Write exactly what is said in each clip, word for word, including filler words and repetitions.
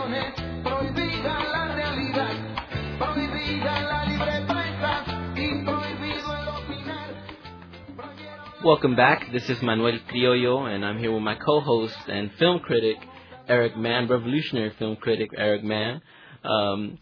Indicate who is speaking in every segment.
Speaker 1: Welcome back. This is Manuel Criollo, and I'm here with my co-host and film critic, Eric Mann, revolutionary film critic, Eric Mann. Um,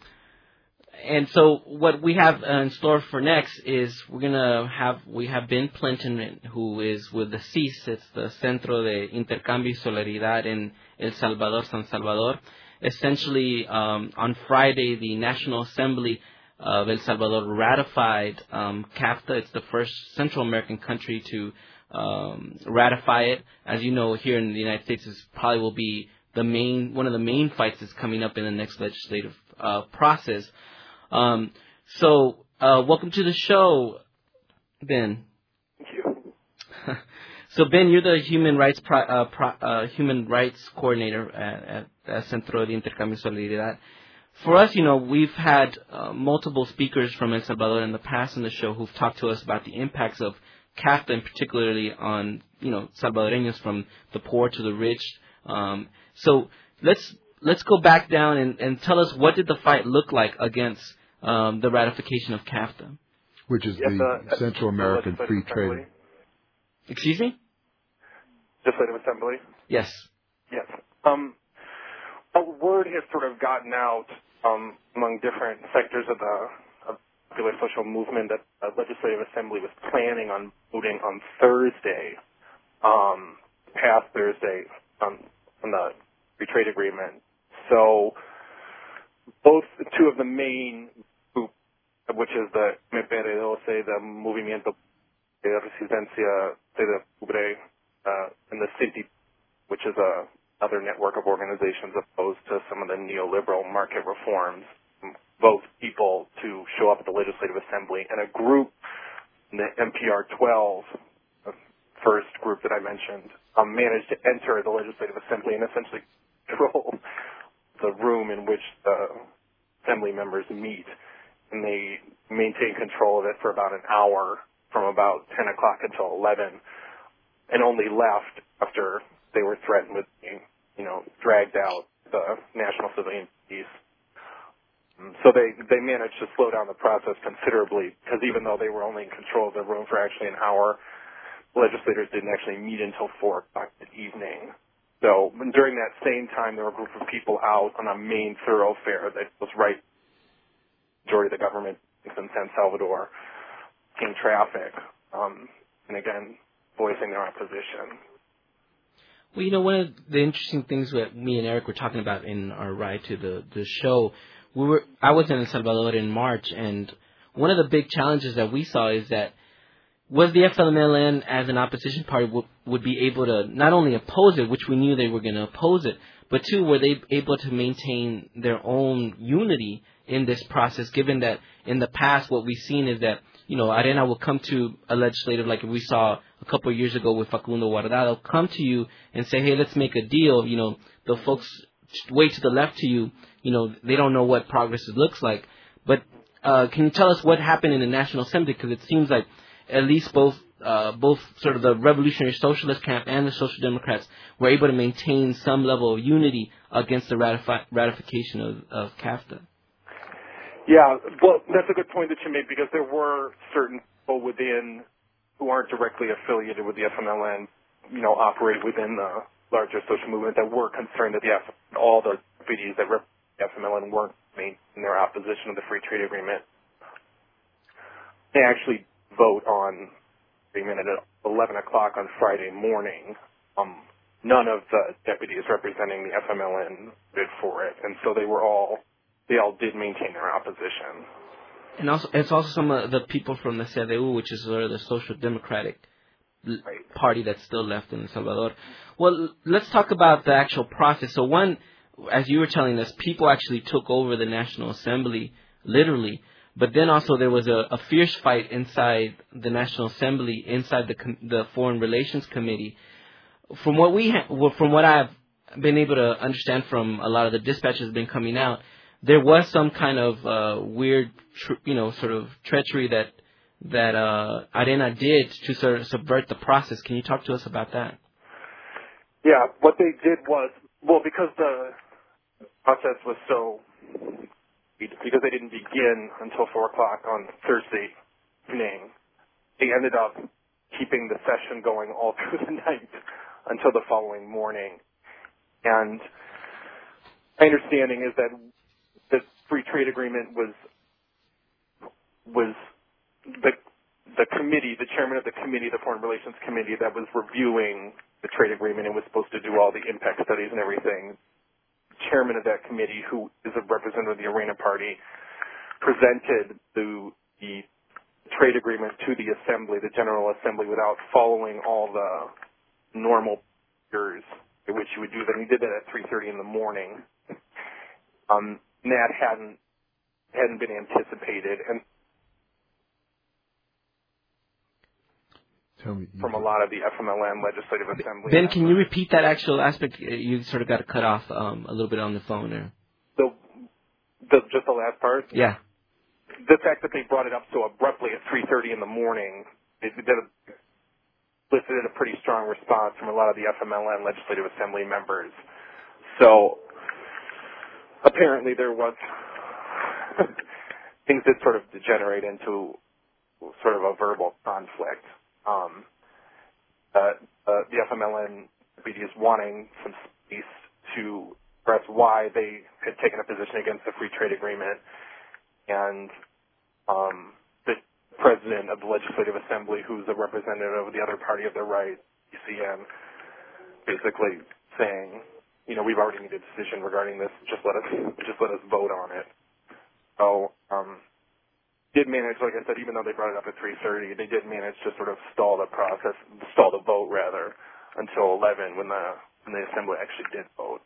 Speaker 1: and so what we have in store for next is we're going to have, we have Ben Plinton, who is with the C I S, it's the Centro de Intercambio y Solidaridad in El Salvador, San Salvador. Essentially, um, on Friday, the National Assembly of El Salvador ratified um, CAFTA. It's the first Central American country to um, ratify it. As you know, here in the United States, this probably will be the main one of the main fights that's coming up in the next legislative uh, process. Um, so, uh, welcome to the show, Ben.
Speaker 2: Thank you.
Speaker 1: So, Ben, you're the human rights pro, uh, pro, uh, human rights coordinator at, at Centro de Intercambio y Solidaridad. For us, you know, we've had uh, multiple speakers from El Salvador in the past in the show who've talked to us about the impacts of CAFTA, and particularly on, you know, Salvadoreños from the poor to the rich. Um, so let's let's go back down and, and tell us, what did the fight look like against um, the ratification of CAFTA?
Speaker 3: Which is
Speaker 2: yes,
Speaker 3: the
Speaker 2: uh,
Speaker 3: Central American Free Trade.
Speaker 1: Excuse me?
Speaker 2: Legislative Assembly?
Speaker 1: Yes.
Speaker 2: Yes. Um, a word has sort of gotten out um, among different sectors of the of popular social movement that the Legislative Assembly was planning on voting on Thursday, um, past Thursday, um, on the free trade agreement. So both two of the main groups, which is the M P R doce, the Movimiento de Resistencia de Pobre, uh, and the C I N T I, which is a other network of organizations opposed to some of the neoliberal market reforms, vote people to show up at the Legislative Assembly. And a group, the M P R twelve, the first group that I mentioned, um, managed to enter the Legislative Assembly and essentially control the room in which the Assembly members meet. And they maintained control of it for about an hour, from about ten o'clock until eleven, and only left after they were threatened with being, you know, dragged out the National Civilian Police. So they, they managed to slow down the process considerably, because even though they were only in control of the room for actually an hour, legislators didn't actually meet until four o'clock that evening. So during that same time, there were a group of people out on a main thoroughfare that was right majority of the government in San Salvador in traffic, um, and again, voicing their opposition.
Speaker 1: Well, you know, one of the interesting things that me and Eric were talking about in our ride to the, the show, we were I was in El Salvador in March, and one of the big challenges that we saw is that was the F M L N as an opposition party w- would be able to not only oppose it, which we knew they were going to oppose it, but two, were they able to maintain their own unity in this process, given that in the past what we've seen is that, you know, Arena will come to a legislative, like we saw a couple of years ago with Facundo Guardado, come to you and say, hey, let's make a deal. You know, the folks way to the left to you, you know, they don't know what progress looks like. But uh, can you tell us what happened in the National Assembly? Because it seems like at least both uh, both sort of the Revolutionary Socialist camp and the Social Democrats were able to maintain some level of unity against the ratifi- ratification of, of CAFTA.
Speaker 2: Yeah, well, that's a good point that you made, because there were certain people within who aren't directly affiliated with the F M L N, you know, operate within the larger social movement, that were concerned that the F- all the deputies that represent the F M L N weren't in their opposition of the free trade agreement. They actually vote on the agreement at eleven o'clock on Friday morning. Um, none of the deputies representing the F M L N voted for it, and so they were all they all did maintain their opposition.
Speaker 1: And also, it's also some of the people from the C D U, which is sort of the Social Democratic right. party that's still left in El Salvador. Well, let's talk about the actual process. So one, as you were telling us, people actually took over the National Assembly, literally. But then also there was a, a fierce fight inside the National Assembly, inside the the Foreign Relations Committee. From what we ha- well, from what I've been able to understand from a lot of the dispatches that have been coming out, there was some kind of uh, weird, tr- you know, sort of treachery that that uh, Arena did to sort of subvert the process. Can you talk to us about that?
Speaker 2: Yeah, what they did was, well, because the process was so, because they didn't begin until four o'clock on Thursday evening, they ended up keeping the session going all through the night until the following morning. And my understanding is that the free trade agreement was was the the committee, the chairman of the committee, the Foreign Relations Committee that was reviewing the trade agreement and was supposed to do all the impact studies and everything. The chairman of that committee, who is a representative of the Arena Party, presented the, the trade agreement to the Assembly, the General Assembly, without following all the normal procedures in which you would do that. And he did that at three thirty in the morning. Um, and that hadn't hadn't been anticipated, and
Speaker 3: Tell me,
Speaker 2: from a lot of the F M L N Legislative Assembly.
Speaker 1: Ben, can you repeat that actual aspect? You sort of got cut off um, a little bit on the phone there.
Speaker 2: The, the just the last part.
Speaker 1: Yeah.
Speaker 2: The fact that they brought it up so abruptly at three thirty in the morning, it, it elicited a pretty strong response from a lot of the F M L N Legislative Assembly members. So apparently there was things that sort of degenerate into sort of a verbal conflict. Um, uh, uh, the F M L N is wanting some space to express why they had taken a position against the free trade agreement, and um, the president of the Legislative Assembly, who's a representative of the other party of their right, E C N, basically saying, you know, we've already made a decision regarding this. Just let us just let us vote on it. So. Um, did manage, like I said, even though they brought it up at three thirty, they did manage to sort of stall the process, stall the vote, rather, until eleven when the when the Assembly actually did vote.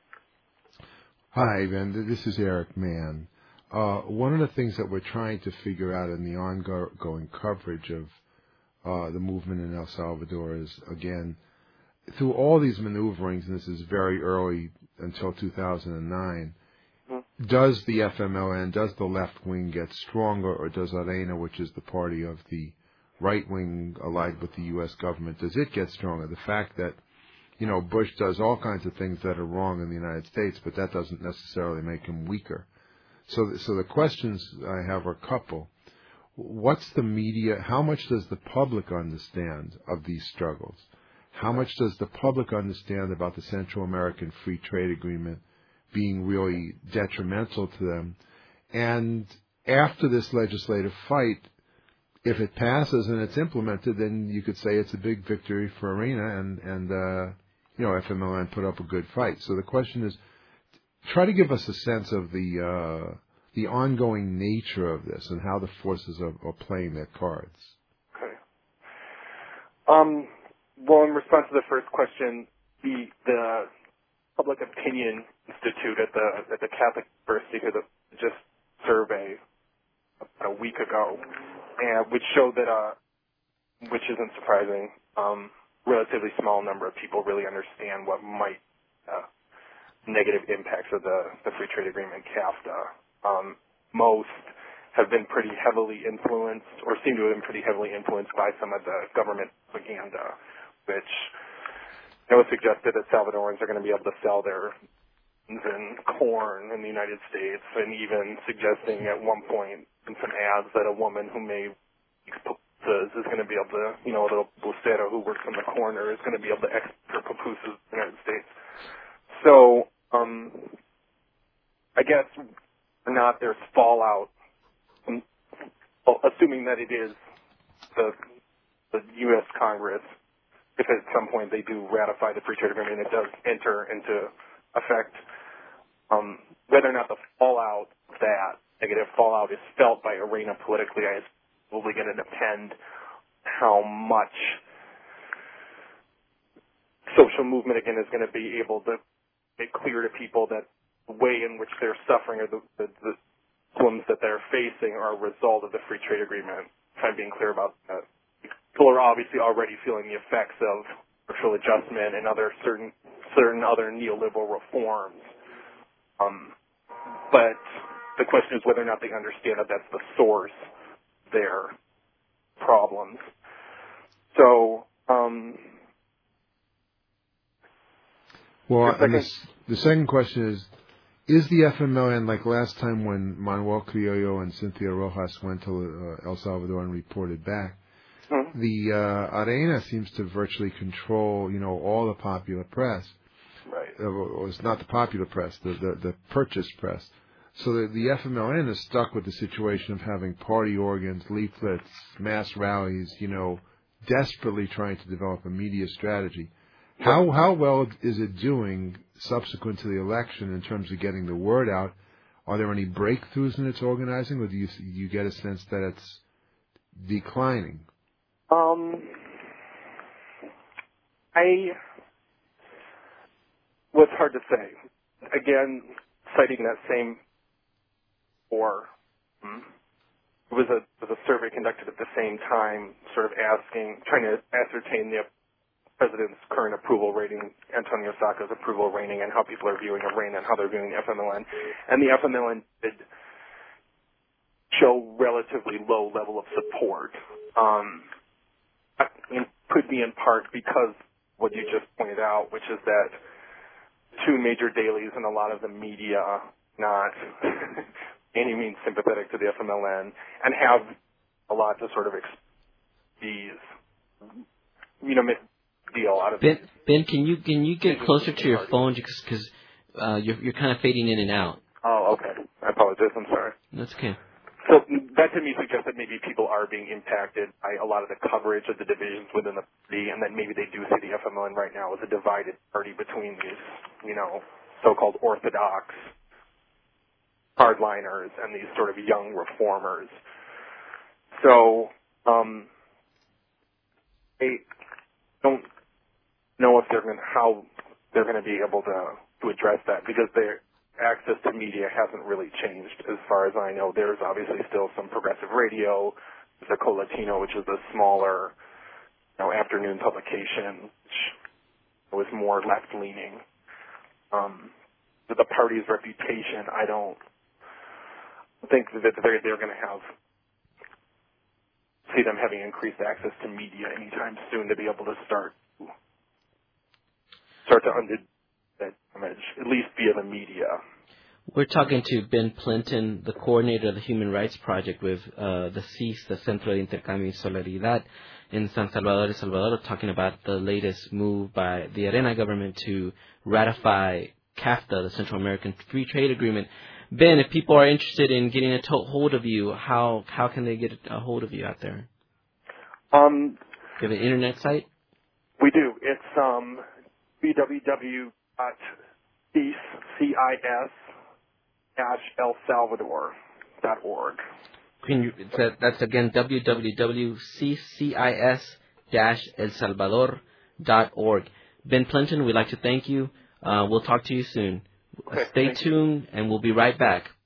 Speaker 3: Hi, Ben. This is Eric Mann. Uh, one of the things that we're trying to figure out in the ongoing coverage of uh, the movement in El Salvador is, again, through all these maneuverings, and this is very early until two thousand nine, does the F M L N, does the left wing get stronger, or does Arena, which is the party of the right wing allied with the U S government, does it get stronger? The fact that, you know, Bush does all kinds of things that are wrong in the United States, but that doesn't necessarily make him weaker. So, so the questions I have are a couple. What's the media, how much does the public understand of these struggles? How much does the public understand about the Central American Free Trade Agreement being really detrimental to them? And after this legislative fight, if it passes and it's implemented, then you could say it's a big victory for Arena, and, and uh, you know, F M L N put up a good fight. So the question is, try to give us a sense of the uh, the ongoing nature of this and how the forces are, are playing their cards.
Speaker 2: Okay. Um, well, in response to the first question, the the Public Opinion Institute at the at the Catholic University did a just survey about a week ago, and which showed that, uh, which isn't surprising, um, relatively small number of people really understand what might uh, negative impacts of the, the Free Trade Agreement, CAFTA. Um, most have been pretty heavily influenced, or seem to have been pretty heavily influenced by some of the government propaganda, which it was suggested that Salvadorans are going to be able to sell their and corn in the United States, and even suggesting at one point in some ads that a woman who may pupusas is going to be able to, you know, a little bucera who works in the corner is going to be able to export pupusas in the United States. So, um, I guess or not there's fallout, um, assuming that it is the the U S Congress, if at some point they do ratify the free trade agreement, it does enter into effect. Um, whether or not the fallout, that negative fallout, is felt by Arena politically, is probably going to depend how much social movement, again, is going to be able to make clear to people that the way in which they're suffering or the, the, the problems that they're facing are a result of the free trade agreement. If I'm being clear about that. People are obviously already feeling the effects of social adjustment and other certain certain other neoliberal reforms. Um, but the question is whether or not they understand that that's the source of their problems. So, um,
Speaker 3: well, and the, the second question is, is the F M L N, like last time when Manuel Criollo and Cynthia Rojas went to uh, El Salvador and reported back, mm-hmm. the uh, Arena seems to virtually control, you know, all the popular press.
Speaker 2: Right.
Speaker 3: Uh, it's not the popular press, the, the, the purchased press. So the, the F M L N is stuck with the situation of having party organs, leaflets, mass rallies, you know, desperately trying to develop a media strategy. How how well is it doing subsequent to the election in terms of getting the word out? Are there any breakthroughs in its organizing, or do you you get a sense that it's declining?
Speaker 2: Um, I well, it's hard to say. Again, citing that same or hmm, it was a it was a survey conducted at the same time, sort of asking, trying to ascertain the president's current approval rating, Antonio Sacco's approval rating, and how people are viewing Arena and how they're viewing F M L N. And the F M L N did show relatively low level of support. Um, it could be in part because what you just pointed out, which is that two major dailies and a lot of the media not any means sympathetic to the F M L N and have a lot to sort of these, you know, deal out of
Speaker 1: Ben. Ben, can you can you get closer to your phone because uh, you're you're kind of fading in and out.
Speaker 2: Oh, okay. I apologize. I'm sorry.
Speaker 1: That's okay.
Speaker 2: So that to me suggests that maybe people are being impacted by a lot of the coverage of the divisions within the party, and that maybe they do see the F M L N right now as a divided party between these, you know, so-called orthodox hardliners and these sort of young reformers. So um, they don't know if they're going to, how they're going to be able to, to address that, because their access to media hasn't really changed as far as I know. There's obviously still some progressive radio, the Colatino, which is a smaller, you know, afternoon publication, which was more left-leaning. Um, the party's reputation, I don't think that they're, they're going to have see them having increased access to media anytime soon to be able to start start to undo that damage, at least via the media.
Speaker 1: We're talking to Ben Plinton, the coordinator of the Human Rights Project with uh, the C I S, the Centro de Intercambio y Solidaridad in San Salvador, El Salvador, talking about the latest move by the Arena government to ratify CAFTA, the Central American Free Trade Agreement. Ben, if people are interested in getting a to- hold of you, how how can they get a hold of you out there?
Speaker 2: Um,
Speaker 1: Do you have an internet site?
Speaker 2: We do. It's um, w w w dot c i s dash el salvador dot org.
Speaker 1: Can you, that, that's again w w w dot c c i s dash el salvador dot org. Ben Plinton, we'd like to thank you. Uh, we'll talk to you soon.
Speaker 2: Okay,
Speaker 1: Stay tuned, and we'll be right back.